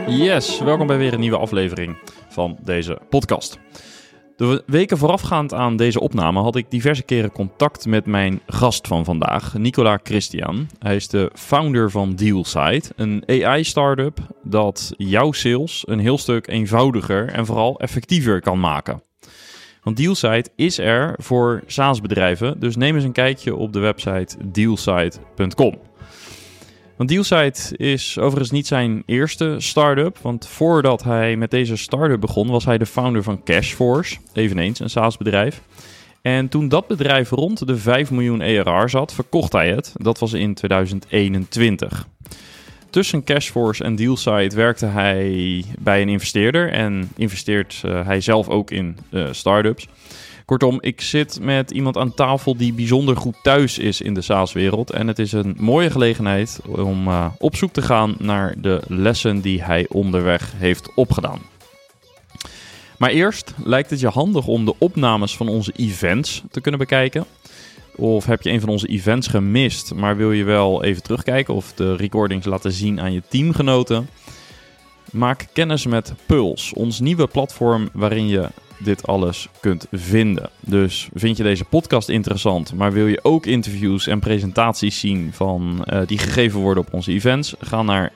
Yes, welkom bij weer een nieuwe aflevering van deze podcast. De weken voorafgaand aan deze opname had ik diverse keren contact met mijn gast van vandaag, Nicolas Christian. Hij is de founder van Dealsite, een AI-startup dat jouw sales een heel stuk eenvoudiger en vooral effectiever kan maken. Want Dealsite is er voor SaaS-bedrijven, dus neem eens een kijkje op de website dealsite.com. Want Dealsite is overigens niet zijn eerste start-up, want voordat hij met deze start-up begon, was hij de founder van Cashforce, eveneens een SaaS-bedrijf. En toen dat bedrijf rond de 5 miljoen ERR zat, verkocht hij het. Dat was in 2021. Tussen Cashforce en Dealsite werkte hij bij een investeerder en investeert hij zelf ook in start-ups. Kortom, ik zit met iemand aan tafel die bijzonder goed thuis is in de SaaS-wereld. En het is een mooie gelegenheid om op zoek te gaan naar de lessen die hij onderweg heeft opgedaan. Maar eerst lijkt het je handig om de opnames van onze events te kunnen bekijken. Of heb je een van onze events gemist, maar wil je wel even terugkijken of de recordings laten zien aan je teamgenoten? Maak kennis met Pulse, ons nieuwe platform waarin je dit alles kunt vinden. Dus vind je deze podcast interessant, maar wil je ook interviews en presentaties zien van die gegeven worden op onze events? Ga naar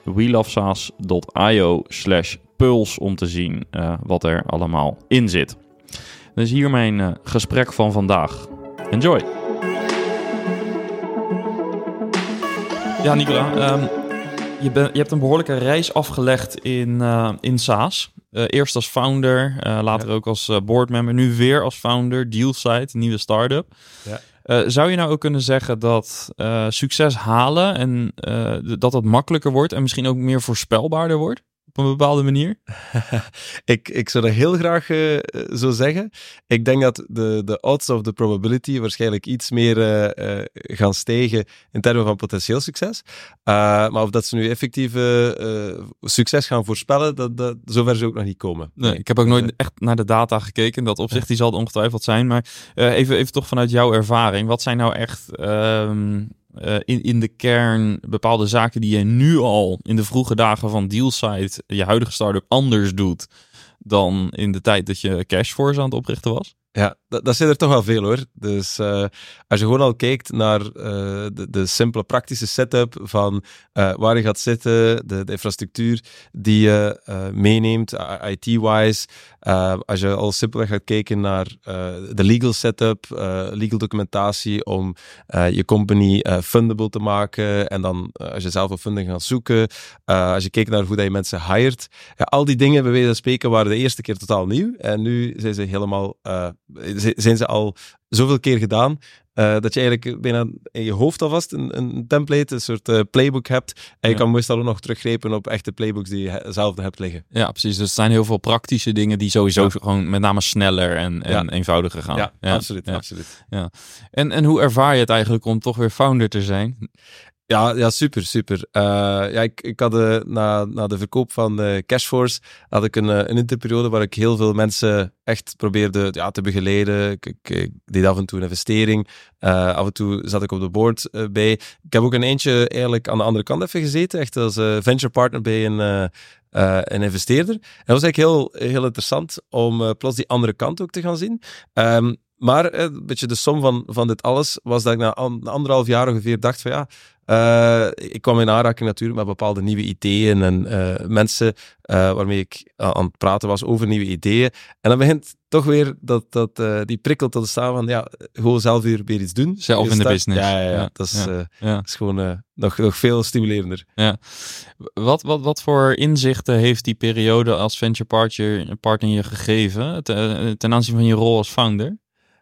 welovesaas.io/Pulse om te zien wat er allemaal in zit. Dus hier mijn gesprek van vandaag. Enjoy! Ja, Nicolas, je hebt een behoorlijke reis afgelegd in SaaS. Eerst als founder, later ook als boardmember, nu weer als founder, Dealsite, een nieuwe start-up. Ja. Zou je nou ook kunnen zeggen dat succes halen en dat het makkelijker wordt en misschien ook meer voorspelbaarder wordt? Op een bepaalde manier? Ik zou dat heel graag zo zeggen. Ik denk dat de odds of the probability waarschijnlijk iets meer gaan stijgen in termen van potentieel succes. Maar of dat ze nu effectief succes gaan voorspellen, zover zou ik nog niet komen. Nee, ik heb ook nooit echt naar de data gekeken. In dat opzicht, die zal het ongetwijfeld zijn. Maar even toch vanuit jouw ervaring. Wat zijn nou echt in de kern bepaalde zaken die je nu al in de vroege dagen van Dealsite, je huidige start-up, anders doet dan in de tijd dat je Cashforce aan het oprichten was? Ja, dat zijn er toch wel veel hoor. Dus als je gewoon al kijkt naar de simpele praktische setup van waar je gaat zitten, de infrastructuur die je meeneemt, IT-wise. Als je al simpelweg gaat kijken naar de legal setup, legal documentatie om je company fundable te maken en dan als je zelf op funding gaat zoeken, als je kijkt naar hoe dat je mensen hired, ja, al die dingen bij wijze van spreken waren de eerste keer totaal nieuw en nu zijn ze helemaal zijn ze al zoveel keer gedaan, dat je eigenlijk bijna in je hoofd alvast een template, een soort playbook hebt. En je kan meestal ook nog teruggrijpen op echte playbooks die je zelf hebt liggen. Ja, precies. Dus er zijn heel veel praktische dingen die sowieso gewoon met name sneller en eenvoudiger gaan. Ja, absoluut. Absoluut. Ja. En hoe ervaar je het eigenlijk om toch weer founder te zijn? Ja, super. Ik had na de verkoop van Cashforce had ik een interperiode waar ik heel veel mensen echt probeerde te begeleiden. Ik deed af en toe een investering. Af en toe zat ik op de board bij. Ik heb ook een eentje eigenlijk aan de andere kant even gezeten, echt als venture partner bij een investeerder. En dat was eigenlijk heel interessant om plots die andere kant ook te gaan zien. Maar een beetje de som van dit alles was dat ik na 1,5 jaar ongeveer dacht van ik kwam in aanraking natuurlijk met bepaalde nieuwe ideeën en mensen waarmee ik aan het praten was over nieuwe ideeën. En dan begint toch weer die prikkel te staan van gewoon zelf weer iets doen. Zelf in de business. Ja. Dat is gewoon nog veel stimulerender. Ja. Wat voor inzichten heeft die periode als venture partner je gegeven ten aanzien van je rol als founder?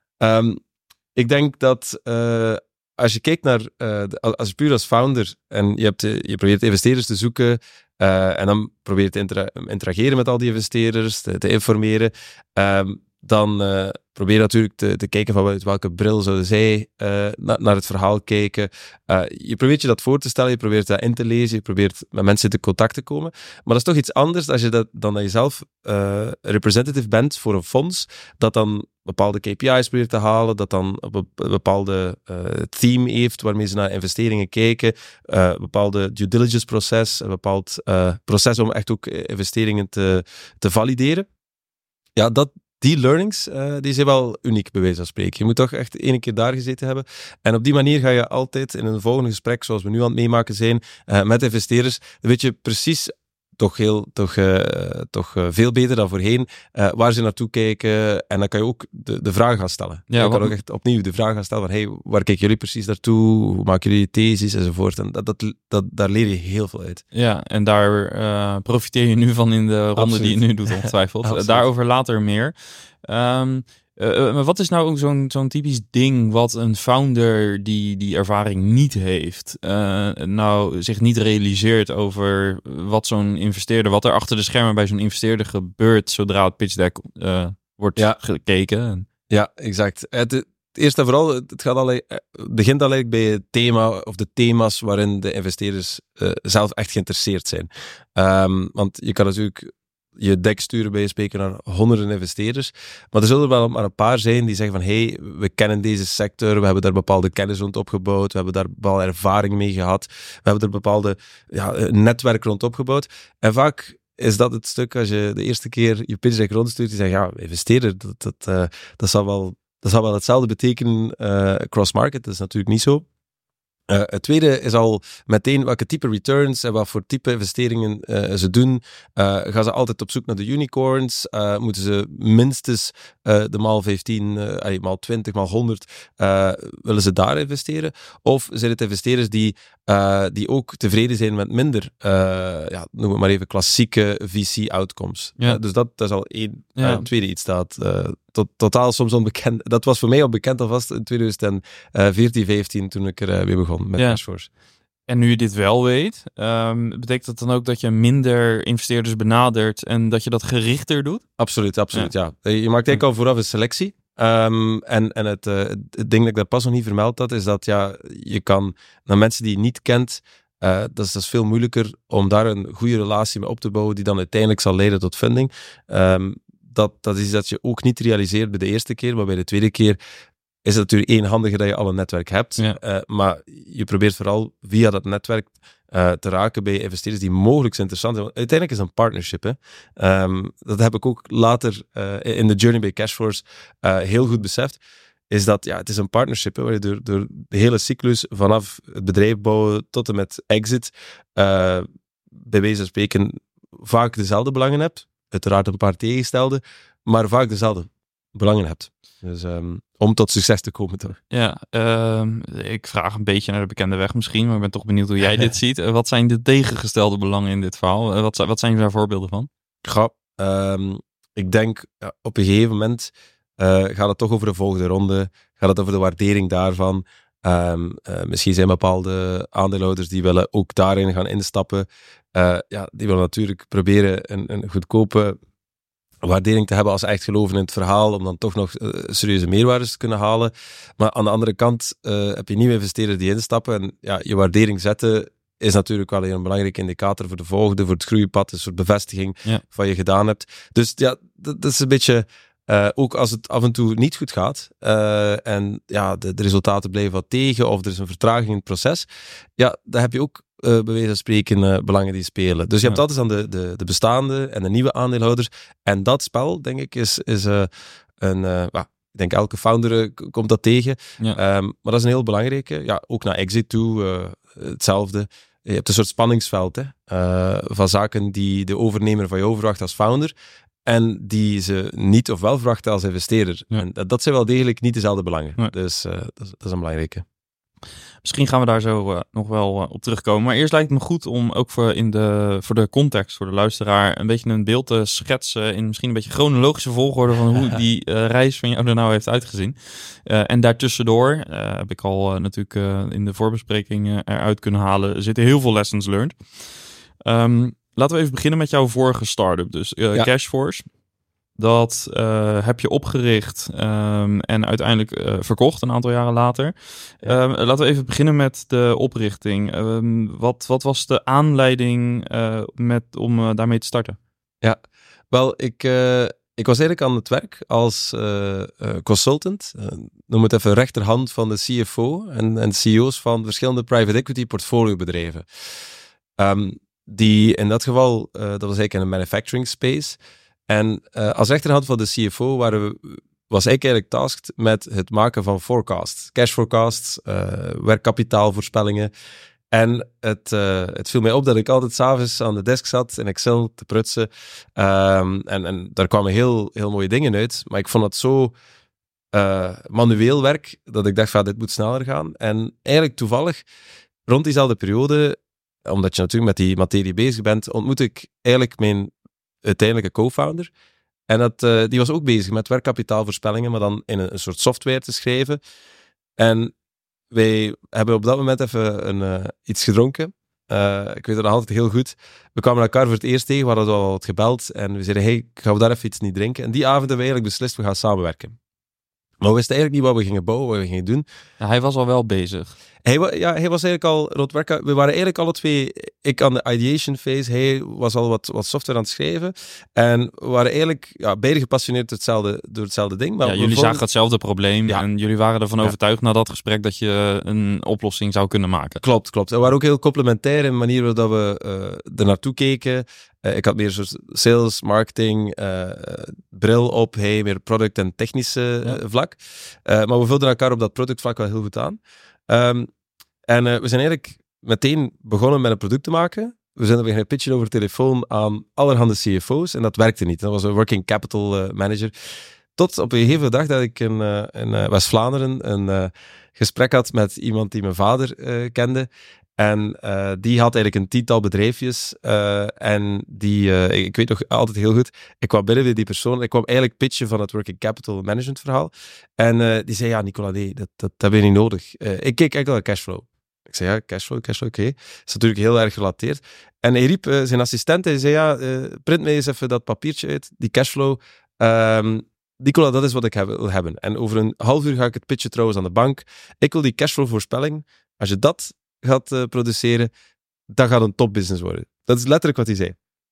Ik denk dat als je kijkt naar, als je puur als founder en je probeert investeerders te zoeken en dan probeer je te interageren met al die investeerders, te informeren, dan probeer je natuurlijk te kijken van uit welke bril zouden zij naar het verhaal kijken. Je probeert je dat voor te stellen, je probeert dat in te lezen, je probeert met mensen in contact te komen. Maar dat is toch iets anders dan dat je zelf representative bent voor een fonds, dat dan bepaalde KPI's probeert te halen, dat dan een bepaalde theme heeft waarmee ze naar investeringen kijken, een bepaalde due diligence proces, een bepaald proces om echt ook investeringen te valideren. Ja, die learnings, die zijn wel uniek, bij wijze van spreken. Je moet toch echt 1 keer daar gezeten hebben. En op die manier ga je altijd in een volgende gesprek, zoals we nu aan het meemaken zijn, met investeerders, weet je precies, toch veel beter dan voorheen, waar ze naartoe kijken. En dan kan je ook de vraag gaan stellen. Ja, je kan ook echt opnieuw de vraag gaan stellen van, hey, waar kijken jullie precies naartoe? Hoe maken jullie thesis? Enzovoort. En daar leer je heel veel uit. Ja, en daar profiteer je nu van in de ronde Absoluut. Die je nu doet, ongetwijfeld. Daarover later meer. Maar wat is nou ook zo'n typisch ding wat een founder die ervaring niet heeft, nou zich niet realiseert over wat zo'n investeerder, wat er achter de schermen bij zo'n investeerder gebeurt zodra het pitch deck wordt gekeken? Ja, exact. Eerst en vooral, het begint al eigenlijk bij het thema of de thema's waarin de investeerders zelf echt geïnteresseerd zijn. Want je kan natuurlijk je deck sturen bij je spreken naar honderden investeerders. Maar er zullen er wel maar een paar zijn die zeggen van, hey, we kennen deze sector, we hebben daar bepaalde kennis rond opgebouwd, we hebben daar bepaalde ervaring mee gehad, we hebben er bepaalde netwerk rond opgebouwd. En vaak is dat het stuk als je de eerste keer je pitch deck rondstuurt, die zegt, ja, investeerder, dat zal wel hetzelfde betekenen cross-market. Dat is natuurlijk niet zo. Het tweede is al meteen welke type returns en wat voor type investeringen ze doen. Gaan ze altijd op zoek naar de unicorns? Moeten ze minstens de maal 15, maal 20, maal 100, willen ze daar investeren? Of zijn het investeerders die ook tevreden zijn met minder, noem het maar even, klassieke VC-outcomes? Ja. Dus dat is al één. Het tweede iets staat totaal soms onbekend. Dat was voor mij al bekend alvast in 2014, 15 toen ik er weer begon met Cashforce. En nu je dit wel weet, betekent dat dan ook dat je minder investeerders benadert en dat je dat gerichter doet? Absoluut, ja. Je maakt eigenlijk al vooraf een selectie. En het ding dat ik daar pas nog niet vermeld had, is dat je kan naar mensen die je niet kent, dat is veel moeilijker om daar een goede relatie mee op te bouwen die dan uiteindelijk zal leiden tot funding. Dat is iets dat je ook niet realiseert bij de eerste keer, maar bij de tweede keer is het natuurlijk handiger dat je al een netwerk hebt. Ja. Maar je probeert vooral via dat netwerk te raken bij investeerders die mogelijk interessant zijn. Want uiteindelijk is het een partnership. Hè? Dat heb ik ook later in de journey bij Cashforce heel goed beseft. Is dat het is een partnership waar je door de hele cyclus vanaf het bedrijf bouwen tot en met exit bij wijze van spreken vaak dezelfde belangen hebt. Uiteraard een paar tegenstelde, maar vaak dezelfde belangen hebt. Dus om tot succes te komen toch. Ja, ik vraag een beetje naar de bekende weg misschien, maar ik ben toch benieuwd hoe jij dit ziet. Wat zijn de tegengestelde belangen in dit verhaal? Wat zijn daar voorbeelden van? Ik denk op een gegeven moment gaat het toch over de volgende ronde, gaat het over de waardering daarvan. Misschien zijn bepaalde aandeelhouders die willen ook daarin gaan instappen. Die willen natuurlijk proberen een goedkope waardering te hebben als ze echt geloven in het verhaal, om dan toch nog serieuze meerwaardes te kunnen halen. Maar aan de andere kant heb je nieuwe investeerders die instappen en je waardering zetten is natuurlijk wel een belangrijke indicator voor de volgende, voor het groeipad, een soort bevestiging van wat je gedaan hebt. Dus dat is een beetje... ook als het af en toe niet goed gaat en de resultaten blijven wat tegen of er is een vertraging in het proces, dan heb je ook bij wijze van spreken belangen die spelen. Dus je hebt altijd dan de bestaande en de nieuwe aandeelhouders. En dat spel, denk ik, is ik denk elke founder komt dat tegen. Ja. Maar dat is een heel belangrijke. Ook naar exit toe, hetzelfde. Je hebt een soort spanningsveld van zaken die de overnemer van jou verwacht als founder en die ze niet of wel verwachten als investeerder. Ja. En dat zijn wel degelijk niet dezelfde belangen. Ja. Dus dat is een belangrijke. Misschien gaan we daar zo nog wel op terugkomen. Maar eerst lijkt het me goed om ook voor de context, voor de luisteraar, een beetje een beeld te schetsen in misschien een beetje chronologische volgorde van hoe die reis van jou er nou heeft uitgezien. En daartussendoor, heb ik al natuurlijk in de voorbespreking eruit kunnen halen, zitten heel veel lessons learned. Laten we even beginnen met jouw vorige start-up, dus Cashforce. Dat heb je opgericht en uiteindelijk verkocht een aantal jaren later. Laten we even beginnen met de oprichting. Wat was de aanleiding om daarmee te starten? Ja, wel, ik Ik was eigenlijk aan het werk als consultant. Noem het even rechterhand van de CFO en CEO's van verschillende private equity portfoliobedrijven. Die in dat geval, dat was eigenlijk in een manufacturing space. En als rechterhand van de CFO was ik eigenlijk tasked met het maken van forecasts, cash forecasts, werkkapitaalvoorspellingen. En het viel mij op dat ik altijd 's avonds aan de desk zat in Excel te prutsen. En daar kwamen heel, heel mooie dingen uit. Maar ik vond het zo manueel werk dat ik dacht van dit moet sneller gaan. En eigenlijk toevallig, rond diezelfde periode, omdat je natuurlijk met die materie bezig bent, ontmoet ik eigenlijk mijn uiteindelijke co-founder. En die was ook bezig met werkkapitaalvoorspellingen, maar dan in een soort software te schrijven. En wij hebben op dat moment even iets gedronken. Ik weet het nog altijd heel goed. We kwamen elkaar voor het eerst tegen, we hadden al wat gebeld. En we zeiden, hey, gaan we daar even iets niet drinken? En die avond hebben we eigenlijk beslist, we gaan samenwerken. Maar we wisten eigenlijk niet wat we gingen bouwen, wat we gingen doen. Ja, hij was al wel bezig. Hij was eigenlijk al rond werk. We waren eigenlijk alle twee, ik aan de ideation phase, hij was al wat software aan het schrijven. En we waren eigenlijk beide gepassioneerd door hetzelfde ding. Maar jullie zagen hetzelfde probleem en jullie waren ervan overtuigd na dat gesprek dat je een oplossing zou kunnen maken. Klopt. We waren ook heel complementair in de manier waarop we er naartoe keken. Ik had meer een soort sales, marketing, bril op, hij meer product en technische vlak. Maar we vulden elkaar op dat productvlak wel heel goed aan. En we zijn eigenlijk meteen begonnen met een product te maken. We zijn beginnen pitchen over de telefoon aan allerhande CFO's en dat werkte niet. Dat was een working capital manager. Tot op een gegeven dag dat ik in West-Vlaanderen een gesprek had met iemand die mijn vader kende. En die had eigenlijk een 10-tal bedrijfjes. En ik weet nog altijd heel goed, ik kwam binnen bij die persoon. Ik kwam eigenlijk pitchen van het working capital management verhaal. En die zei, ja, Nicolas, nee, dat heb je niet nodig. Ik keek enkel naar cashflow. Ik zei, ja, cashflow, oké. Dat is natuurlijk heel erg gerelateerd. En hij riep zijn assistent, hij zei, ja, print mij eens even dat papiertje uit, die cashflow. Nicolas, dat is wat ik wil hebben. En over een half uur ga ik het pitchen trouwens aan de bank. Ik wil die cashflow voorspelling. Als je dat gaat produceren, dat gaat een topbusiness worden. Dat is letterlijk wat hij zei.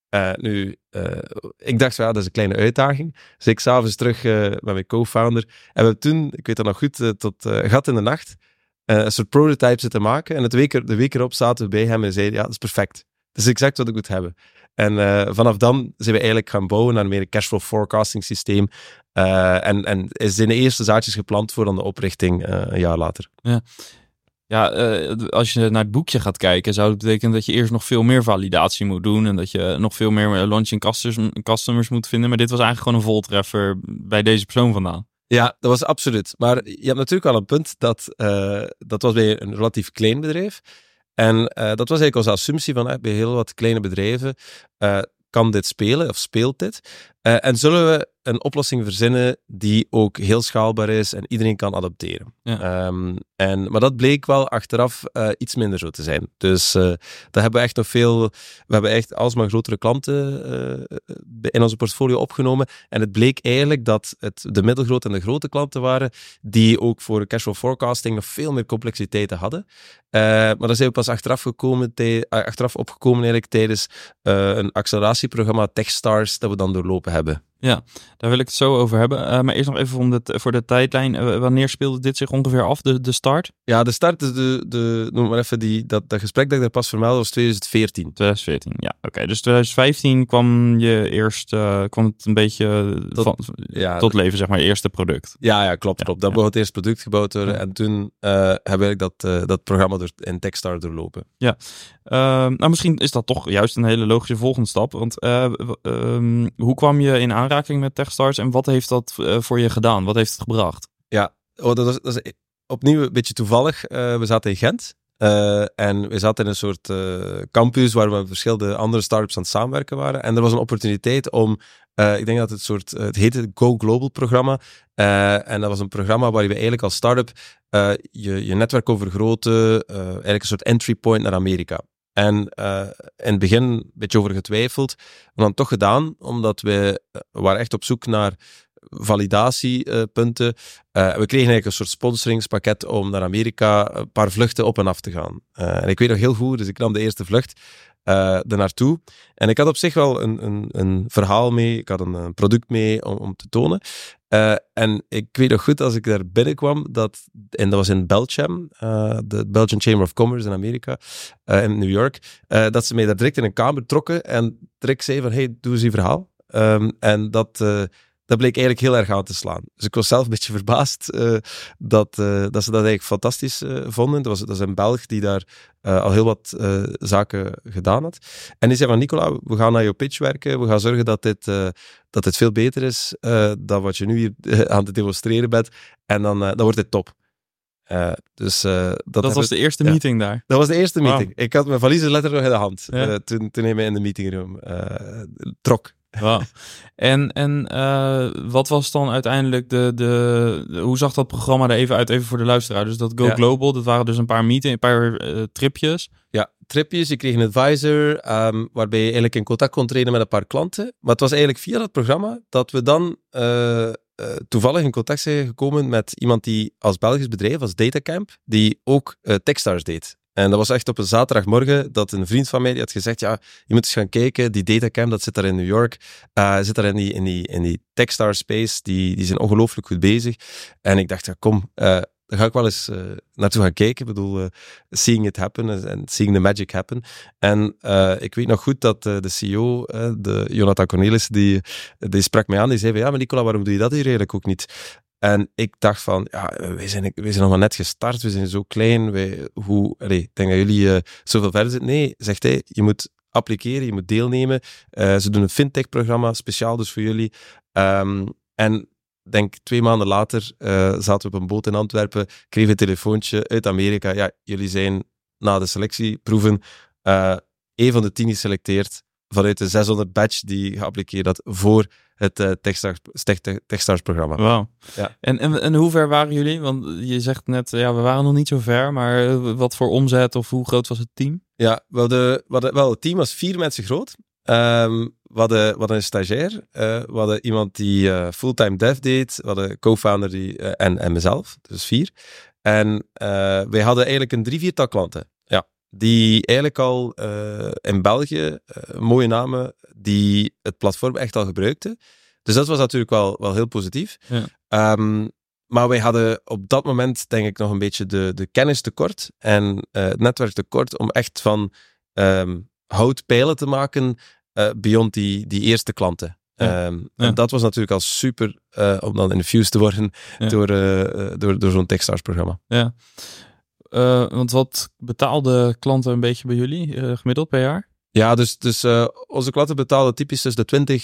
Ik dacht, dat is een kleine uitdaging. Dus ik 's avonds terug met mijn co-founder. En we hebben toen, ik weet dat nog goed, tot gat in de nacht, een soort prototype zitten maken. En de week erop zaten we bij hem en zeiden, ja, dat is perfect. Dat is exact wat ik moet hebben. En vanaf dan zijn we eigenlijk gaan bouwen naar meer een cashflow forecasting systeem. En zijn de eerste zaadjes geplant voor dan de oprichting een jaar later. Ja. Ja, als je naar het boekje gaat kijken, zou het betekenen dat je eerst nog veel meer validatie moet doen en dat je nog veel meer launching customers moet vinden. Maar dit was eigenlijk gewoon een voltreffer bij deze persoon vandaan. Ja, dat was absoluut. Maar je hebt natuurlijk al een punt dat was bij een relatief klein bedrijf. En dat was eigenlijk onze assumptie van bij heel wat kleine bedrijven kan dit spelen of speelt dit. En zullen we een oplossing verzinnen die ook heel schaalbaar is en iedereen kan adopteren. Ja. Maar dat bleek wel achteraf iets minder zo te zijn. Dus daar hebben we echt nog veel... We hebben echt alsmaar grotere klanten in onze portfolio opgenomen. En het bleek eigenlijk dat het de middelgrote en de grote klanten waren die ook voor cashflow forecasting nog veel meer complexiteiten hadden. Maar daar zijn we pas achteraf opgekomen eigenlijk tijdens een acceleratieprogramma Techstars dat we dan doorlopen hebben. Ja, daar wil ik het zo over hebben. Maar eerst nog even voor de tijdlijn. Wanneer speelde dit zich ongeveer af, de start? Ja, de start is noem maar even dat gesprek dat ik daar pas vermeldde was 2014. 2014, ja. Oké. Dus 2015 kwam het een beetje tot leven, zeg maar, eerste product. Ja, klopt. Dan begon het eerste product gebouwd worden. Ja. En toen hebben we dat programma in Techstars doorlopen. Ja. Nou, misschien is dat toch juist een hele logische volgende stap. Want hoe kwam je in aanraking met Techstars en wat heeft dat voor je gedaan? Wat heeft het gebracht? Ja, dat is opnieuw een beetje toevallig. We zaten in Gent en we zaten in een soort campus waar we met verschillende andere startups aan het samenwerken waren. En er was een opportuniteit om, ik denk dat het heette Go Global programma. En dat was een programma waar je eigenlijk als startup je netwerk kon vergroten, eigenlijk een soort entry point naar Amerika. En in het begin een beetje over getwijfeld, maar dan toch gedaan, omdat we waren echt op zoek naar validatiepunten. We kregen eigenlijk een soort sponsoringspakket om naar Amerika een paar vluchten op en af te gaan. En ik weet nog heel goed, dus ik nam de eerste vlucht. ernaartoe. En ik had op zich wel een verhaal mee, ik had een product mee om te tonen. En ik weet nog goed, als ik daar binnenkwam, en dat was in Belgium, de Belgian Chamber of Commerce in Amerika, in New York, dat ze mij daar direct in een kamer trokken en direct zei van, hey, doe eens je verhaal. En dat bleek eigenlijk heel erg aan te slaan. Dus ik was zelf een beetje verbaasd dat ze dat eigenlijk fantastisch vonden. Dat is een Belg die daar al heel wat zaken gedaan had. En die zei van, Nicola, we gaan naar jouw pitch werken. We gaan zorgen dat dit veel beter is dan wat je nu hier aan het demonstreren bent. En dan wordt dit top. Dat was de eerste meeting daar? Dat was de eerste meeting. Wow. Ik had mijn valiezen letterlijk nog in de hand toen hij mij in de meetingroom trok. Wow. En wat was dan uiteindelijk hoe zag dat programma er even uit, even voor de luisteraar? Dus dat Go Global, dat waren dus een paar tripjes. Ja, tripjes. Je kreeg een advisor, waarbij je eigenlijk in contact kon treden met een paar klanten. Maar het was eigenlijk via dat programma dat we dan toevallig in contact zijn gekomen met iemand die als Belgisch bedrijf, als Datacamp, die ook Techstars deed. En dat was echt op een zaterdagmorgen dat een vriend van mij had gezegd, ja, je moet eens gaan kijken, die Datacamp, dat zit daar in New York, zit daar in die Techstar space, die zijn ongelooflijk goed bezig. En ik dacht, ja, kom, daar ga ik wel eens naartoe gaan kijken. Ik bedoel, seeing it happen en seeing the magic happen. En ik weet nog goed dat de CEO, de Jonathan Cornelis, die sprak mij aan, die zei van, ja, maar Nicola, waarom doe je dat hier eigenlijk ook niet? En ik dacht van, ja, wij zijn nog maar net gestart, we zijn zo klein, ik denk dat jullie zoveel verder zijn. Nee, zegt hij, je moet appliceren, je moet deelnemen. Ze doen een fintech-programma, speciaal dus voor jullie. En denk 2 maanden later zaten we op een boot in Antwerpen, kreeg een telefoontje uit Amerika. Ja, jullie zijn na de selectieproeven 1 van de 10 geselecteerd vanuit de 600 batch die geappliqueerd had voor het Techstars-programma. Wauw. Ja. En hoe ver waren jullie? Want je zegt net, ja, we waren nog niet zo ver, maar wat voor omzet of hoe groot was het team? Ja, het team was 4 mensen groot. We hadden een stagiair, we hadden iemand die fulltime dev deed, we hadden een co-founder en mezelf, dus 4. En wij hadden eigenlijk een 3-4-tal klanten. Ja, die eigenlijk al in België, mooie namen, die het platform echt al gebruikten. Dus dat was natuurlijk wel heel positief. Ja. Maar wij hadden op dat moment, denk ik, nog een beetje de kennis tekort en het netwerk tekort om echt van houtpijlen te maken beyond die eerste klanten. Ja. En dat was natuurlijk al super om dan infused te worden door zo'n Techstars-programma. Ja. Want wat betaalden klanten een beetje bij jullie gemiddeld per jaar? Ja, dus onze klanten betalen typisch tussen de 20,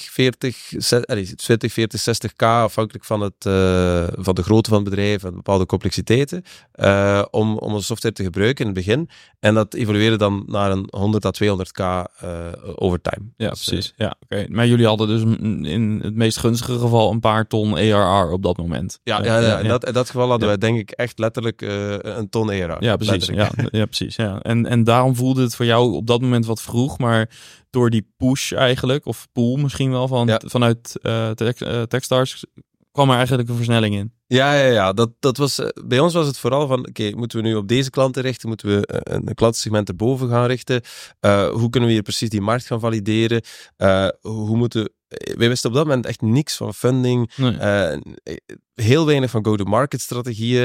40, 60k, afhankelijk van de grootte van het bedrijf en bepaalde complexiteiten, om onze software te gebruiken in het begin. En dat evolueerde dan naar een 100 à 200k over time. Ja, dus, precies. Ja, okay. Maar jullie hadden dus in het meest gunstige geval een paar ton ARR op dat moment. Ja. In dat geval hadden wij denk ik echt letterlijk een ton ARR. Ja, precies. Ja, precies. Ja. En daarom voelde het voor jou op dat moment wat vroeg, maar door die push eigenlijk, of pool misschien wel, vanuit Techstars, kwam er eigenlijk een versnelling in. Ja. Dat was, bij ons was het vooral van, oké, moeten we nu op deze klanten richten? Moeten we een klantensegment erboven gaan richten? Hoe kunnen we hier precies die markt gaan valideren? Wij wisten op dat moment echt niks van funding. Nee. Heel weinig van go-to-market strategieën.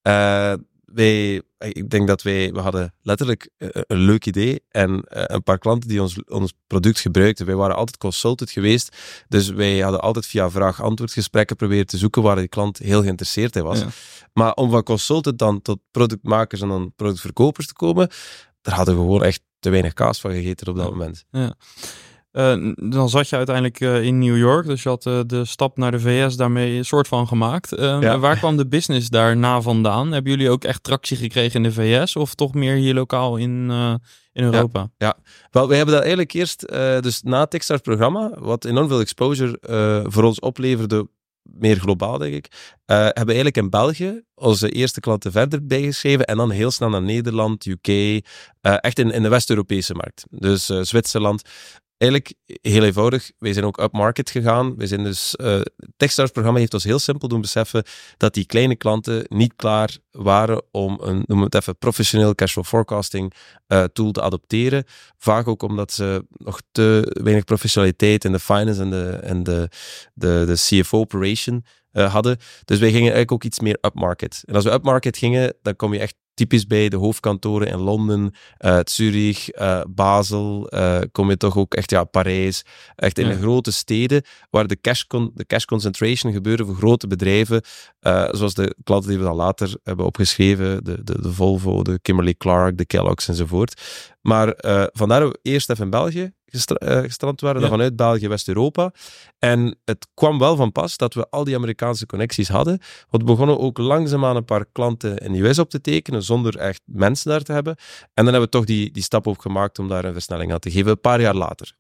Ik denk dat we hadden letterlijk een leuk idee en een paar klanten die ons product gebruikten. Wij waren altijd consultant geweest, dus wij hadden altijd via vraag-antwoord gesprekken proberen te zoeken waar die klant heel geïnteresseerd in was. Ja. Maar om van consultant dan tot productmakers en dan productverkopers te komen, daar hadden we gewoon echt te weinig kaas van gegeten op dat moment. Ja. Dan zat je uiteindelijk in New York, dus je had de stap naar de VS daarmee een soort van gemaakt. Waar kwam de business daarna vandaan? Hebben jullie ook echt tractie gekregen in de VS of toch meer hier lokaal in Europa? Ja. Wel, wij hebben dat eigenlijk eerst, dus na het Techstars programma, wat enorm veel exposure voor ons opleverde, meer globaal denk ik, hebben we eigenlijk in België onze eerste klanten verder bijgeschreven en dan heel snel naar Nederland, UK, echt in de West-Europese markt. Dus Zwitserland. eigenlijk heel eenvoudig, wij zijn ook upmarket gegaan. Wij zijn dus, het Techstars-programma heeft ons heel simpel doen beseffen dat die kleine klanten niet klaar waren om een, noem het even, professioneel cashflow forecasting tool te adopteren. Vaak ook omdat ze nog te weinig professionaliteit in de finance en de CFO operation hadden. Dus wij gingen eigenlijk ook iets meer upmarket. En als we upmarket gingen, dan kom je echt typisch bij de hoofdkantoren in Londen, Zurich, Basel, kom je toch ook echt, Parijs, echt in de grote steden, waar de cash concentration gebeurde voor grote bedrijven, zoals de klanten die we dan later hebben opgeschreven, de Volvo, de Kimberly-Clark, de Kellogg's enzovoort. Maar vandaar dat we eerst even in België gestrand waren, dan vanuit België, West-Europa. En het kwam wel van pas dat we al die Amerikaanse connecties hadden, want we begonnen ook langzaamaan een paar klanten in de US op te tekenen, zonder echt mensen daar te hebben. En dan hebben we toch die stap op gemaakt om daar een versnelling aan te geven, een paar jaar later.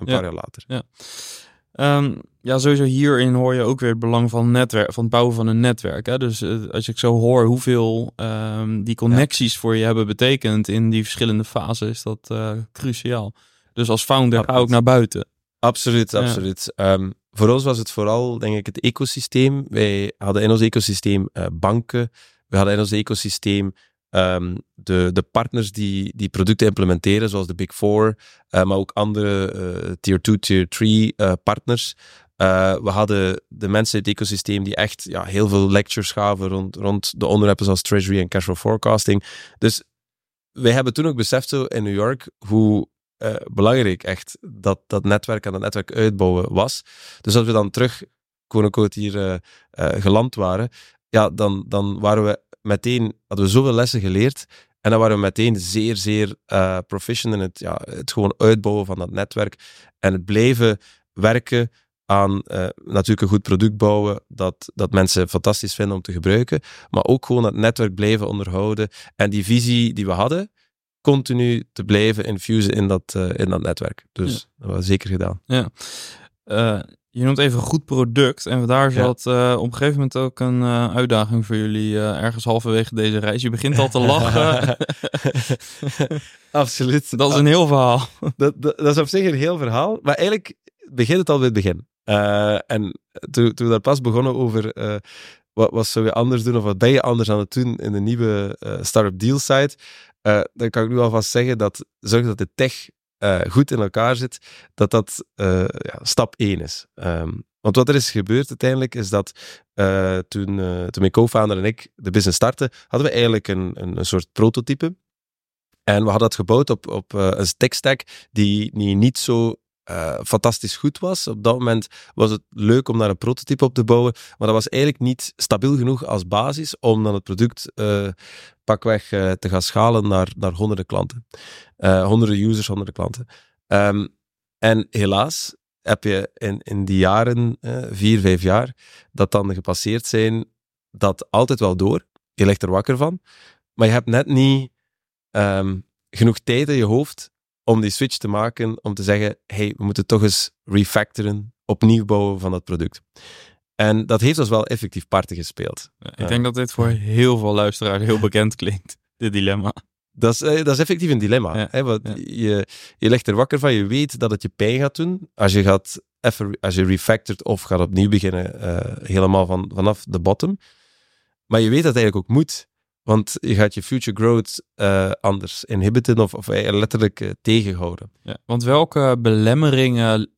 Ja. Sowieso hierin hoor je ook weer het belang van het bouwen van een netwerk. Hè? Dus als ik zo hoor hoeveel die connecties voor je hebben betekend in die verschillende fasen, is dat cruciaal. Dus als founder ga ook naar buiten. Absoluut. Voor ons was het vooral, denk ik, het ecosysteem. Wij hadden in ons ecosysteem banken. We hadden in ons ecosysteem de partners die producten implementeren, zoals de Big Four, maar ook andere Tier 2, Tier 3 partners. We hadden de mensen in het ecosysteem die echt heel veel lectures gaven rond de onderwerpen zoals treasury en cashflow forecasting. Dus wij hebben toen ook beseft zo in New York hoe belangrijk echt dat netwerk en dat netwerk uitbouwen was. Dus als we dan terug, quote-unquote, hier geland waren, dan waren we hadden we zoveel lessen geleerd en dan waren we meteen zeer, zeer proficient in het gewoon uitbouwen van dat netwerk en het blijven werken aan natuurlijk een goed product bouwen dat mensen fantastisch vinden om te gebruiken, maar ook gewoon dat netwerk blijven onderhouden en die visie die we hadden, continu te blijven infusen in dat netwerk. Dus dat hebben we zeker gedaan. Ja. Je noemt even goed product. En daar zat op een gegeven moment ook een uitdaging voor jullie ergens halverwege deze reis. Je begint al te lachen. Absoluut. Dat is een heel verhaal. Dat is op zich een heel verhaal. Maar eigenlijk begint het al bij het begin. En toen we daar pas begonnen over wat zou je anders doen of wat ben je anders aan het doen in de nieuwe Startup Deal site, dan kan ik nu alvast zeggen dat zorg dat de tech goed in elkaar zit, dat stap 1 is. Want wat er is gebeurd uiteindelijk, is dat toen mijn co-founder en ik de business startten, hadden we eigenlijk een soort prototype. En we hadden dat gebouwd op een tech stack die niet zo fantastisch goed was. Op dat moment was het leuk om daar een prototype op te bouwen, maar dat was eigenlijk niet stabiel genoeg als basis om dan het product pakweg te gaan schalen naar honderden klanten. Honderden users, honderden klanten. En helaas heb je in die jaren, 4-5 jaar, dat dan gepasseerd zijn, dat altijd wel door. Je ligt er wakker van, maar je hebt net niet genoeg tijd in je hoofd om die switch te maken, om te zeggen, hey, we moeten toch eens refactoren, opnieuw bouwen van dat product. En dat heeft ons wel effectief parten gespeeld. Ja, ik denk dat dit voor heel veel luisteraars heel bekend klinkt, dit dilemma. Dat is effectief een dilemma. Ja, hè, want je ligt er wakker van, je weet dat het je pijn gaat doen. Als je refactored of gaat opnieuw beginnen, helemaal vanaf de bottom. Maar je weet dat het eigenlijk ook moet. Want je gaat je future growth anders inhibiten of letterlijk tegenhouden. Ja, want welke belemmeringen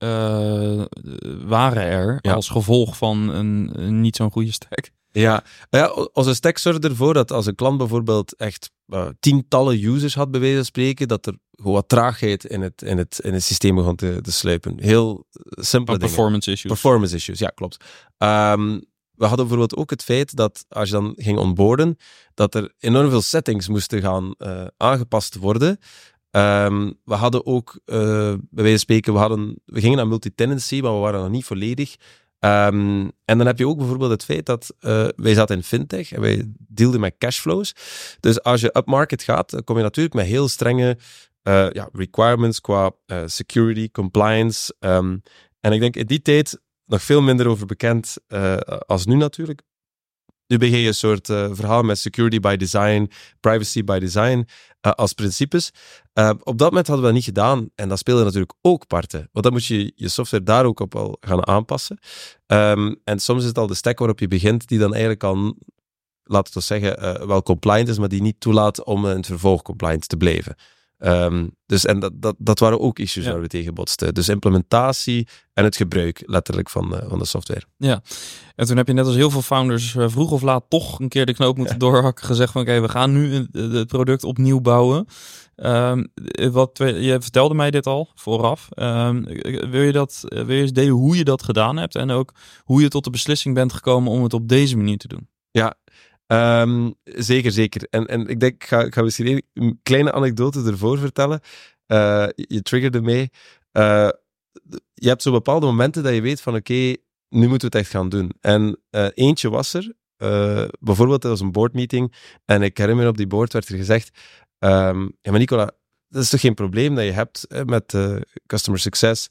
waren er als gevolg van een niet zo'n goede stack? Ja, onze stack zorgde ervoor dat als een klant bijvoorbeeld echt tientallen users had, bij wijze van spreken, dat er gewoon wat traagheid in het systeem begon te sluipen. Heel simpele dingen. Performance issues, ja, klopt. We hadden bijvoorbeeld ook het feit dat als je dan ging onboarden, dat er enorm veel settings moesten gaan aangepast worden. We hadden ook, bij wijze van spreken, we gingen naar multi-tenancy, maar we waren nog niet volledig. En dan heb je ook bijvoorbeeld het feit dat wij zaten in fintech en wij dealden met cashflows. Dus als je upmarket gaat, dan kom je natuurlijk met heel strenge requirements qua security, compliance. En ik denk in die tijd nog veel minder over bekend als nu natuurlijk. Nu begin je een soort verhaal met security by design, privacy by design als principes. Op dat moment hadden we dat niet gedaan en dat speelde natuurlijk ook parten. Want dan moet je je software daar ook op al gaan aanpassen. En soms is het al de stack waarop je begint die dan eigenlijk al, laten we het zeggen, wel compliant is, maar die niet toelaat om in het vervolg compliant te blijven. Dus dat waren ook issues waar we tegen botsten. Dus implementatie en het gebruik letterlijk van de software. Ja, en toen heb je net als heel veel founders vroeg of laat toch een keer de knoop moeten doorhakken. Gezegd van oké, we gaan nu het product opnieuw bouwen. Je vertelde mij dit al vooraf. Wil je eens delen hoe je dat gedaan hebt en ook hoe je tot de beslissing bent gekomen om het op deze manier te doen? Ja, zeker. En ik denk, ik ga misschien een kleine anekdote ervoor vertellen. Je triggerde mee. Je hebt zo bepaalde momenten dat je weet van oké, nu moeten we het echt gaan doen. En eentje was er. Bijvoorbeeld, dat was een boardmeeting. En ik herinner me, op die board werd er gezegd, ja, maar Nicola, dat is toch geen probleem dat je hebt met customer success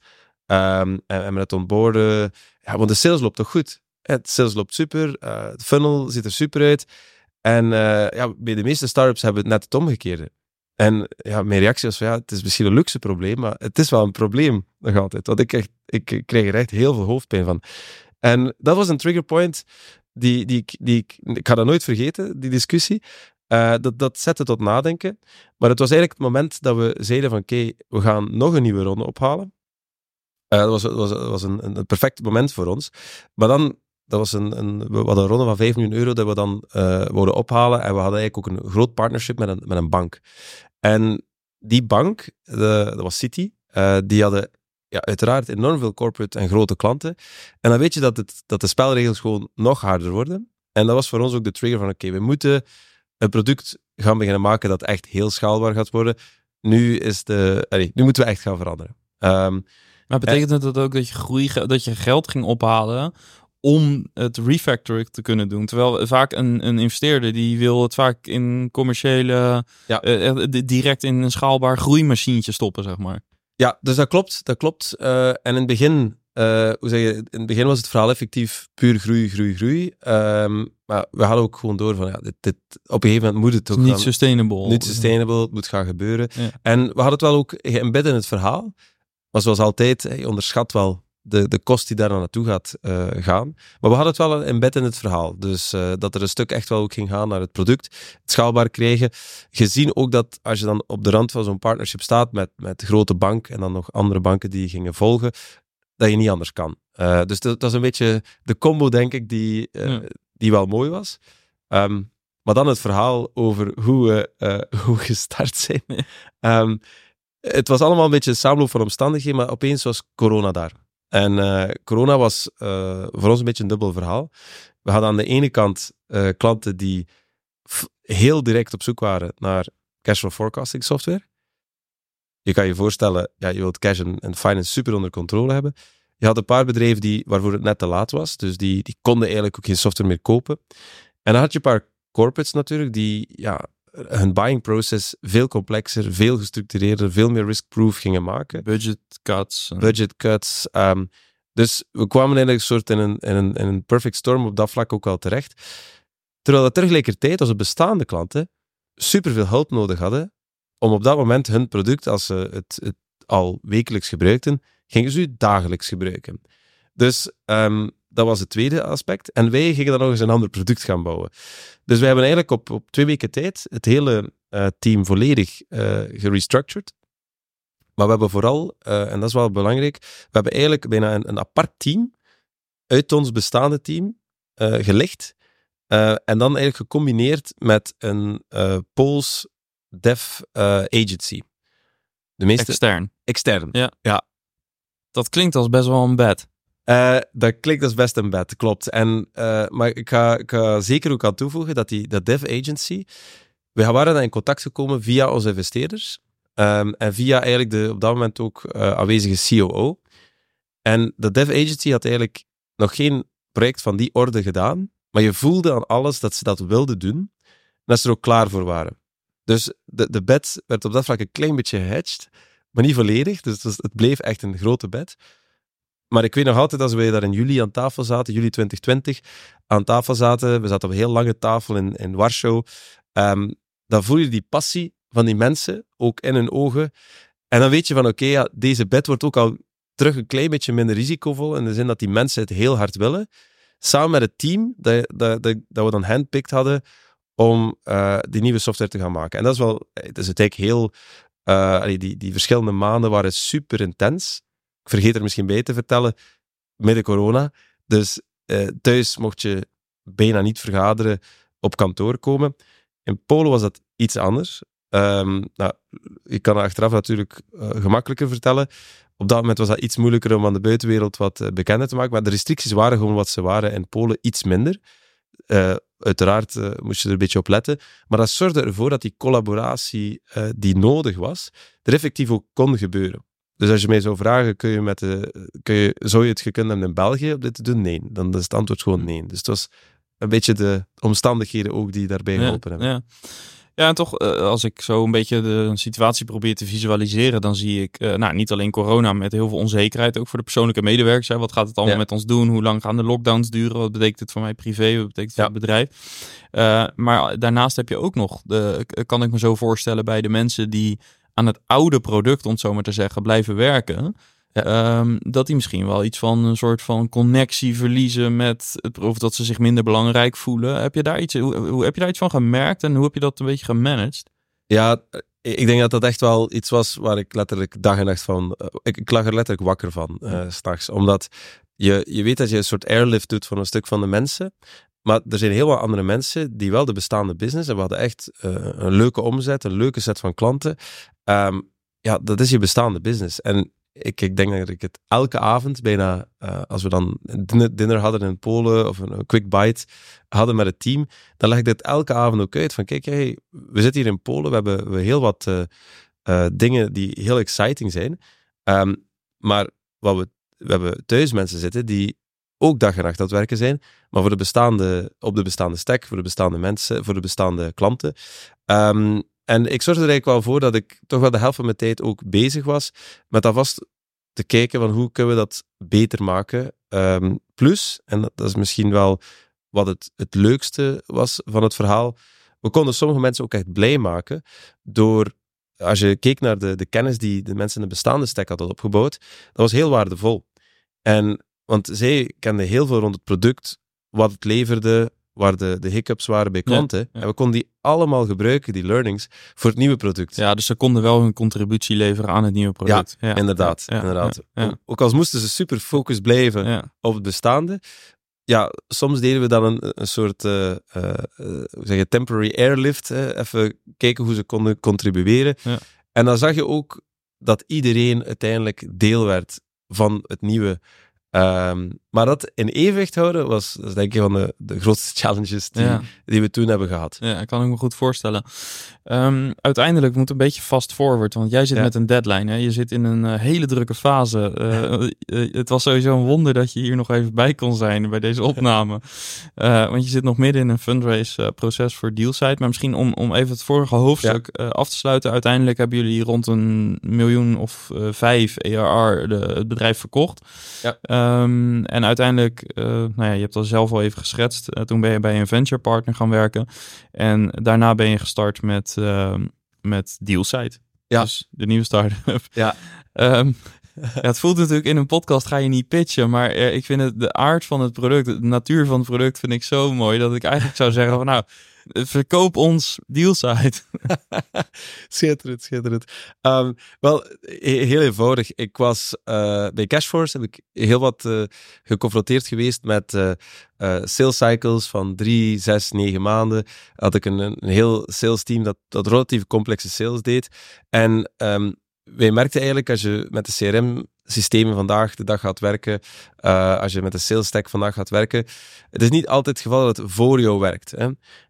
en met het onboarden. Ja, want de sales loopt toch goed? Het sales loopt super, het funnel ziet er super uit. En bij de meeste startups hebben we het net het omgekeerde. En ja, mijn reactie was van het is misschien een luxe probleem, maar het is wel een probleem nog altijd. Want ik kreeg er echt heel veel hoofdpijn van. En dat was een triggerpoint die ik ga dat nooit vergeten, die discussie. Dat zette tot nadenken. Maar het was eigenlijk het moment dat we zeiden van oké, we gaan nog een nieuwe ronde ophalen. Dat was een perfect moment voor ons. Maar dan, we hadden een ronde van €5 miljoen dat we dan wouden ophalen. En we hadden eigenlijk ook een groot partnership met een bank. En die bank, dat was Citi, die hadden uiteraard enorm veel corporate en grote klanten. En dan weet je dat de spelregels gewoon nog harder worden. En dat was voor ons ook de trigger van oké, we moeten een product gaan beginnen maken dat echt heel schaalbaar gaat worden. Nu moeten we echt gaan veranderen. Maar betekent dat ook dat je geld ging ophalen om het refactoring te kunnen doen? Terwijl vaak een investeerder die wil het vaak in commerciële, direct in een schaalbaar groeimachientje stoppen, zeg maar. Ja, dus dat klopt. En in het begin, in het begin was het verhaal effectief puur groei. Maar we hadden ook gewoon door van, dit op een gegeven moment moet het ook niet sustainable. Niet sustainable, het moet gaan gebeuren. Ja. En we hadden het wel ook geëmbed in het verhaal. Maar zoals altijd, je onderschat wel de kost die daar naartoe gaat gaan. Maar we hadden het wel embed in het verhaal. Dus dat er een stuk echt wel ook ging gaan naar het product, het schaalbaar krijgen. Gezien ook dat als je dan op de rand van zo'n partnership staat met grote bank en dan nog andere banken die gingen volgen, dat je niet anders kan. Dus dat is een beetje de combo, denk ik, die wel mooi was. Maar dan het verhaal over hoe we gestart zijn. Het was allemaal een beetje een samenloop van omstandigheden, maar opeens was corona daar. En corona was voor ons een beetje een dubbel verhaal. We hadden aan de ene kant klanten die heel direct op zoek waren naar cashflow forecasting software. Je kan je voorstellen, je wilt cash en finance super onder controle hebben. Je had een paar bedrijven waarvoor het net te laat was, dus die konden eigenlijk ook geen software meer kopen. En dan had je een paar corporates natuurlijk, die hun buying process veel complexer, veel gestructureerder, veel meer risk-proof gingen maken. Budget cuts. Dus we kwamen eigenlijk een soort in een perfect storm op dat vlak ook wel terecht. Terwijl dat tegelijkertijd onze bestaande klanten superveel hulp nodig hadden om op dat moment hun product, als ze het al wekelijks gebruikten, gingen ze het dagelijks gebruiken. Dus dat was het tweede aspect. En wij gingen dan nog eens een ander product gaan bouwen. Dus wij hebben eigenlijk op 2 weken tijd het hele team volledig gerestructured. Maar we hebben vooral, en dat is wel belangrijk, we hebben eigenlijk bijna een apart team uit ons bestaande team gelegd. En dan eigenlijk gecombineerd met een Pools dev agency. De meeste extern. Ja. Dat klinkt als best wel een bed. Dat klinkt als best een bed, klopt. Maar ik ga zeker ook aan toevoegen dat dev agency, we waren dan in contact gekomen via onze investeerders en via eigenlijk de op dat moment ook aanwezige COO. En de dev agency had eigenlijk nog geen project van die orde gedaan, maar je voelde aan alles dat ze dat wilden doen en dat ze er ook klaar voor waren. Dus de bet werd op dat vlak een klein beetje gehedged, maar niet volledig. Dus het bleef echt een grote bet. Maar ik weet nog altijd, als wij daar in juli aan tafel zaten, juli 2020, aan tafel zaten, we zaten op een heel lange tafel in Warschau, dan voel je die passie van die mensen, ook in hun ogen. En dan weet je van, oké, deze bet wordt ook al terug een klein beetje minder risicovol, in de zin dat die mensen het heel hard willen. Samen met het team dat we dan handpicked hadden om die nieuwe software te gaan maken. En dat is wel, het is eigenlijk heel, die verschillende maanden waren super intens. Ik vergeet er misschien bij te vertellen, midden corona. Dus thuis mocht je bijna niet vergaderen, op kantoor komen. In Polen was dat iets anders. Ik kan het achteraf natuurlijk gemakkelijker vertellen. Op dat moment was dat iets moeilijker om aan de buitenwereld wat bekender te maken. Maar de restricties waren gewoon wat ze waren. In Polen iets minder. Uiteraard moest je er een beetje op letten. Maar dat zorgde ervoor dat die collaboratie die nodig was, er effectief ook kon gebeuren. Dus als je mij zou vragen, zou je het gekund hebben in België om dit te doen? Nee. Dan is het antwoord gewoon nee. Dus het was een beetje de omstandigheden ook die daarbij geholpen hebben. Ja. Ja, en toch, als ik zo een beetje de situatie probeer te visualiseren, dan zie ik niet alleen corona met heel veel onzekerheid, ook voor de persoonlijke medewerkers. Hè. Wat gaat het allemaal met ons doen? Hoe lang gaan de lockdowns duren? Wat betekent het voor mij privé? Wat betekent het voor het bedrijf? Maar daarnaast heb je ook nog, kan ik me zo voorstellen, bij de mensen die aan het oude product, om het zo maar te zeggen, blijven werken. Dat die misschien wel iets van een soort van connectie verliezen met het, of dat ze zich minder belangrijk voelen. Heb je daar iets, hoe heb je daar iets van gemerkt en hoe heb je dat een beetje gemanaged? Ja, ik denk dat dat echt wel iets was waar ik letterlijk dag en nacht van... Ik lag er letterlijk wakker van, 's nachts. Omdat je weet dat je een soort airlift doet van een stuk van de mensen. Maar er zijn heel wat andere mensen die wel de bestaande business, en we hadden echt een leuke omzet, een leuke set van klanten. Dat is je bestaande business. En ik denk dat ik het elke avond bijna, als we dan een dinner hadden in Polen of een quick bite hadden met het team, dan leg ik dit elke avond ook uit van kijk, we zitten hier in Polen, we hebben heel wat dingen die heel exciting zijn. Maar we hebben thuis mensen zitten die ook dag en nacht aan het werken zijn, maar op de bestaande stack, voor de bestaande mensen, voor de bestaande klanten. En ik zorgde er eigenlijk wel voor dat ik toch wel de helft van mijn tijd ook bezig was met alvast te kijken van hoe kunnen we dat beter maken. Plus, en dat is misschien wel wat het leukste was van het verhaal, we konden sommige mensen ook echt blij maken door, als je keek naar de kennis die de mensen in de bestaande stack hadden opgebouwd, dat was heel waardevol. Want zij kenden heel veel rond het product, wat het leverde, waar de hiccups waren bij klanten. Ja. En we konden die allemaal gebruiken, die learnings, voor het nieuwe product. Ja, dus ze konden wel hun contributie leveren aan het nieuwe product. Ja, inderdaad. Ja. Ook al moesten ze super focus blijven op het bestaande. Ja, soms deden we dan een soort temporary airlift. Even kijken hoe ze konden contribueren. Ja. En dan zag je ook dat iedereen uiteindelijk deel werd van het nieuwe. Maar dat in evenwicht houden was denk ik van de grootste challenges die we toen hebben gehad. Ja, dat kan ik me goed voorstellen. Uiteindelijk moet een beetje fast forward, want jij zit met een deadline. Hè? Je zit in een hele drukke fase. Het was sowieso een wonder dat je hier nog even bij kon zijn bij deze opname. Want je zit nog midden in een fundraise proces voor Dealsite. Maar misschien om even het vorige hoofdstuk af te sluiten. Uiteindelijk hebben jullie rond 1 miljoen of 5 ARR het bedrijf verkocht. Ja. En uiteindelijk, je hebt dat zelf al even geschetst. Toen ben je bij een venture partner gaan werken. En daarna ben je gestart met Dealsite. Ja. Dus de nieuwe start-up. Ja. Het voelt natuurlijk, in een podcast ga je niet pitchen. Maar ik vind de aard van het product, de natuur van het product vind ik zo mooi. Dat ik eigenlijk zou zeggen van verkoop ons Dealsite. Schitterend. Wel, heel eenvoudig. Ik was bij Cashforce, heb ik heel wat geconfronteerd geweest met sales cycles van 3, 6, 9 maanden. Had ik een heel sales team dat relatief complexe sales deed. En wij merkten eigenlijk, als je met de CRM-systemen vandaag de dag gaat werken, als je met de sales stack vandaag gaat werken, het is niet altijd het geval dat het voor jou werkt. Hè?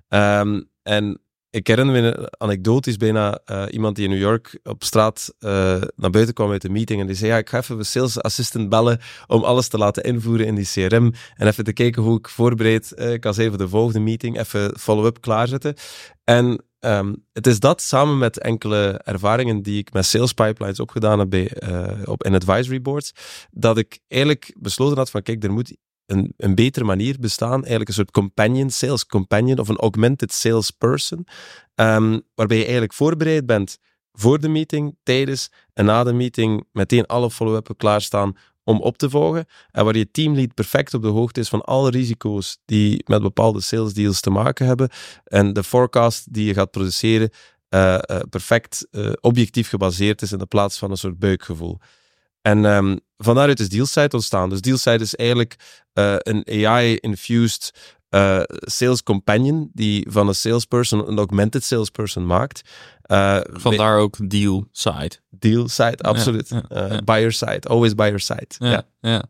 En ik herinner me anekdotisch bijna iemand die in New York op straat naar buiten kwam uit een meeting en die zei, ik ga even een sales assistant bellen om alles te laten invoeren in die CRM en even te kijken hoe ik voorbereid kan zijn voor de volgende meeting, even follow-up klaarzetten. En het is dat samen met enkele ervaringen die ik met sales pipelines opgedaan heb in advisory boards, dat ik eigenlijk besloten had van kijk, er moet een betere manier bestaan, eigenlijk een soort companion, sales companion of een augmented salesperson, waarbij je eigenlijk voorbereid bent voor de meeting, tijdens en na de meeting meteen alle follow-up klaarstaan om op te volgen en waar je teamlead perfect op de hoogte is van alle risico's die met bepaalde sales deals te maken hebben en de forecast die je gaat produceren perfect objectief gebaseerd is in de plaats van een soort buikgevoel. En van daaruit is DealSight ontstaan. Dus DealSight is eigenlijk een AI-infused sales companion die van een salesperson een augmented salesperson maakt. Vandaar ook DealSight. DealSight, absoluut. Buyer side, always buyer side. Ja.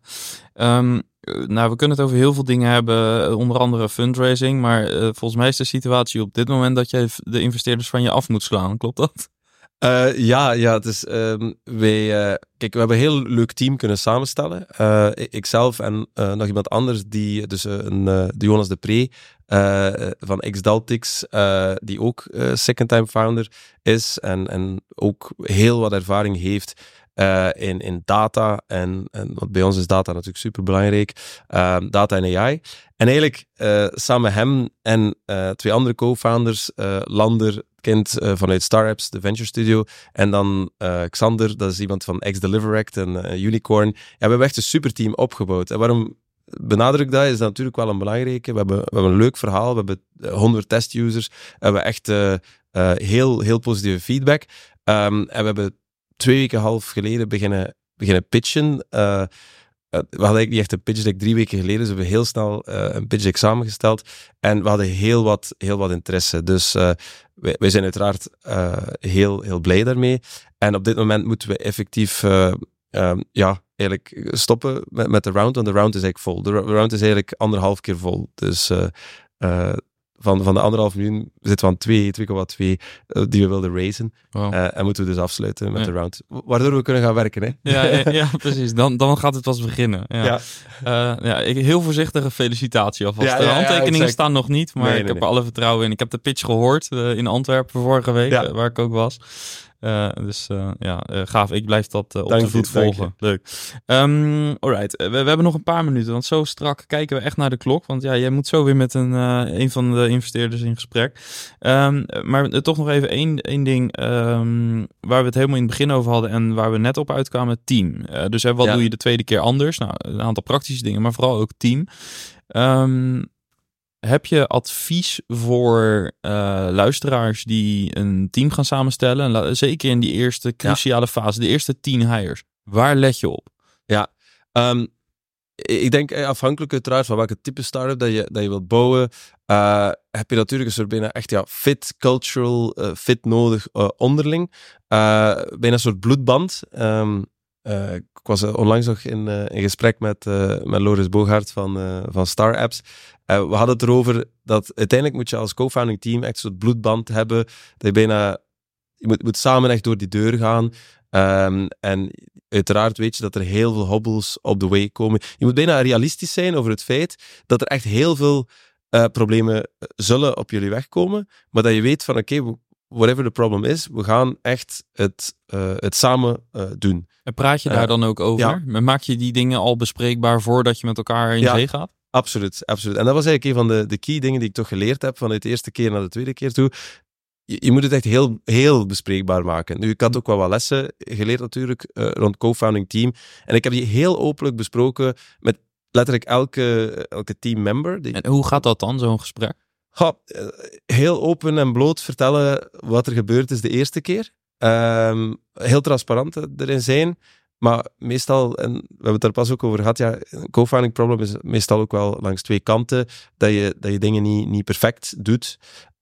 Nou, we kunnen het over heel veel dingen hebben, onder andere fundraising, maar volgens mij is de situatie op dit moment dat je de investeerders van je af moet slaan. Klopt dat? Ja, het is, kijk, we hebben een heel leuk team kunnen samenstellen. Ikzelf en nog iemand anders, Jonas de Pre van Xdaltix, die ook second-time founder is en ook heel wat ervaring heeft in data. En want bij ons is data natuurlijk super belangrijk. Data en AI. En eigenlijk samen met hem en 2 andere co-founders, Lander, kind vanuit Starapps, de venture studio. En dan Xander, dat is iemand van X-Deliveract en Unicorn. Ja, we hebben echt een super team opgebouwd. En waarom benadruk ik dat? Is dat natuurlijk wel een belangrijke. We hebben een leuk verhaal. We hebben 100 test-users. We hebben echt heel positieve feedback. En we hebben 2 weken half geleden beginnen pitchen. We hadden eigenlijk niet echt een pitch deck 3 weken geleden, dus we hebben heel snel een pitch deck samengesteld en we hadden heel wat interesse. Dus wij zijn uiteraard heel blij daarmee. En op dit moment moeten we effectief eigenlijk stoppen met de round, want de round is eigenlijk vol. De round is eigenlijk 1,5 keer vol. Dus van de 1,5 miljoen zitten we aan 2,2 die we wilden raisen. Wow. En moeten we dus afsluiten met de round. Waardoor we kunnen gaan werken. Hè? Ja, precies. Dan gaat het pas beginnen. Heel voorzichtige felicitatie alvast. De handtekeningen staan nog niet, maar ik heb er alle vertrouwen in. Ik heb de pitch gehoord in Antwerpen vorige week, waar ik ook was. Gaaf. Ik blijf dat op de voet volgen. Leuk. Alright. We hebben nog een paar minuten, want zo strak kijken we echt naar de klok. Want jij moet zo weer met een van de investeerders in gesprek. Maar toch nog even één ding waar we het helemaal in het begin over hadden en waar we net op uitkwamen, team. Dus wat doe je de tweede keer anders? Nou, een aantal praktische dingen, maar vooral ook team. Heb je advies voor luisteraars die een team gaan samenstellen? Zeker in die eerste cruciale fase, de eerste 10 hires. Waar let je op? Ja, ik denk afhankelijk uiteraard van welke type start-up dat je wilt bouwen, heb je natuurlijk een soort bijna echt fit, cultural fit nodig onderling. Bijna een soort bloedband. Ik was onlangs nog in gesprek met Loris Bogaert van Starapps. We hadden het erover dat uiteindelijk moet je als co-founding team echt een soort bloedband hebben. Dat je moet samen echt door die deur gaan. En uiteraard weet je dat er heel veel hobbels op de way komen. Je moet bijna realistisch zijn over het feit dat er echt heel veel problemen zullen op jullie weg komen. Maar dat je weet van oké, whatever the problem is, we gaan echt het samen doen. En praat je daar dan ook over? Ja. Maak je die dingen al bespreekbaar voordat je met elkaar in zee gaat? Absoluut. En dat was eigenlijk een van de key dingen die ik toch geleerd heb vanuit de eerste keer naar de tweede keer toe. Je moet het echt heel bespreekbaar maken. Nu, ik had ook wel wat lessen geleerd natuurlijk rond co-founding team. En ik heb die heel openlijk besproken met letterlijk elke teammember. En hoe gaat dat dan, zo'n gesprek? Heel open en bloot vertellen wat er gebeurd is de eerste keer. Heel transparant erin zijn. Maar meestal, en we hebben het er pas ook over gehad, een co-founding problem is meestal ook wel langs 2 kanten, dat je dingen niet perfect doet.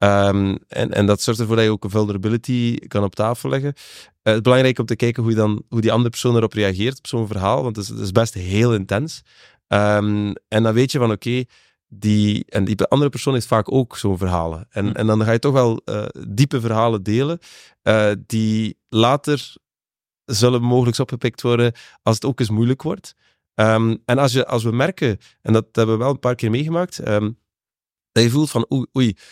En dat zorgt ervoor dat je ook een vulnerability kan op tafel leggen. Het is belangrijk om te kijken hoe die andere persoon erop reageert op zo'n verhaal, want het is best heel intens. En dan weet je van oké, die andere persoon heeft vaak ook zo'n verhalen. En dan ga je toch wel diepe verhalen delen, die later zullen mogelijk opgepikt worden als het ook eens moeilijk wordt. En als we merken, en dat hebben we wel een paar keer meegemaakt, dat je voelt van oei,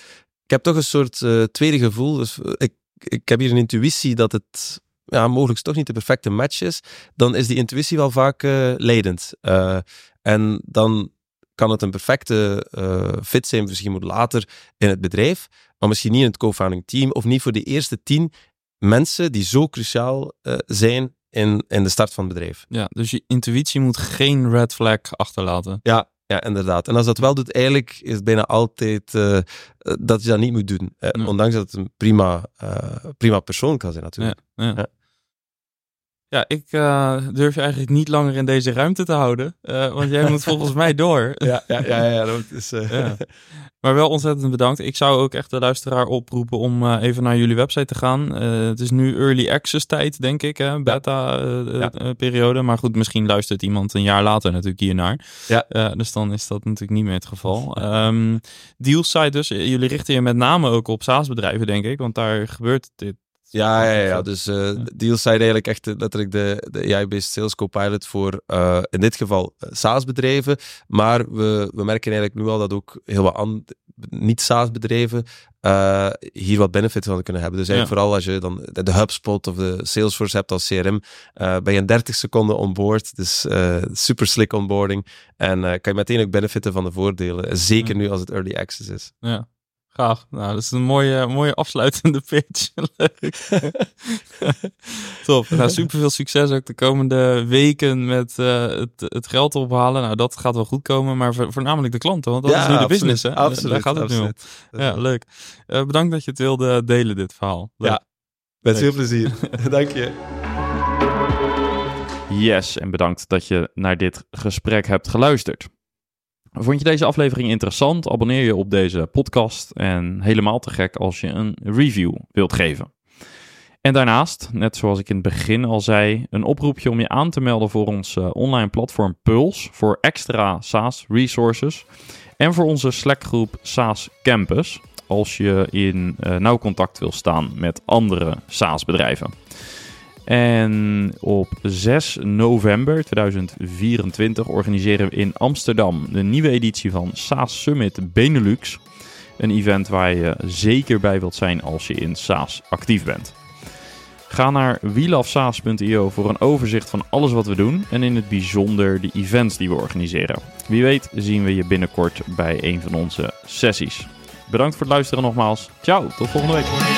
ik heb toch een soort tweede gevoel. Dus ik heb hier een intuïtie dat het mogelijk toch niet de perfecte match is. Dan is die intuïtie wel vaak leidend. En dan kan het een perfecte fit zijn, misschien moet later in het bedrijf, maar misschien niet in het co-founding team, of niet voor de eerste 10 mensen die zo cruciaal zijn in de start van het bedrijf. Ja, dus je intuïtie moet geen red flag achterlaten. Ja, inderdaad. En als dat wel doet, eigenlijk is het bijna altijd dat je dat niet moet doen. Ondanks dat het een prima persoon kan zijn natuurlijk. Ja. Ja, ik durf je eigenlijk niet langer in deze ruimte te houden. Want jij moet volgens mij door. Ja, dat is... Ja. Maar wel ontzettend bedankt. Ik zou ook echt de luisteraar oproepen om even naar jullie website te gaan. Het is nu early access tijd, denk ik. Beta-periode. Maar goed, misschien luistert iemand een jaar later natuurlijk hiernaar. Ja. Dus dan is dat natuurlijk niet meer het geval. Dealsite dus. Jullie richten je met name ook op SaaS-bedrijven, denk ik. Want daar gebeurt dit. Ja. Dus Deals zijn eigenlijk echt letterlijk de AI-based sales copilot voor in dit geval SaaS-bedrijven. Maar we merken eigenlijk nu al dat ook heel wat niet-SaaS-bedrijven hier wat benefit van kunnen hebben. Dus eigenlijk vooral als je dan de HubSpot of de Salesforce hebt als CRM, ben je in 30 seconden onboard. Dus super slick onboarding. En kan je meteen ook benefitten van de voordelen. Zeker nu als het early access is. Ja. Graag. Nou, dat is een mooie afsluitende pitch. Leuk. Top. Nou, super veel succes ook de komende weken met het geld ophalen. Nou, dat gaat wel goed komen, maar voornamelijk de klanten, want dat is nu de business. Hè? Absoluut. Daar gaat het nu om. Ja, leuk. Bedankt dat je het wilde delen, dit verhaal. Leuk. Ja, met veel plezier. Dank je. Yes, en bedankt dat je naar dit gesprek hebt geluisterd. Vond je deze aflevering interessant? Abonneer je op deze podcast en helemaal te gek als je een review wilt geven. En daarnaast, net zoals ik in het begin al zei, een oproepje om je aan te melden voor ons online platform Pulse voor extra SaaS resources en voor onze Slack-groep SaaS Campus als je in nauw contact wil staan met andere SaaS bedrijven. En op 6 november 2024 organiseren we in Amsterdam de nieuwe editie van SaaS Summit Benelux. Een event waar je zeker bij wilt zijn als je in SaaS actief bent. Ga naar welovesaas.io voor een overzicht van alles wat we doen en in het bijzonder de events die we organiseren. Wie weet zien we je binnenkort bij een van onze sessies. Bedankt voor het luisteren nogmaals. Ciao, tot volgende week.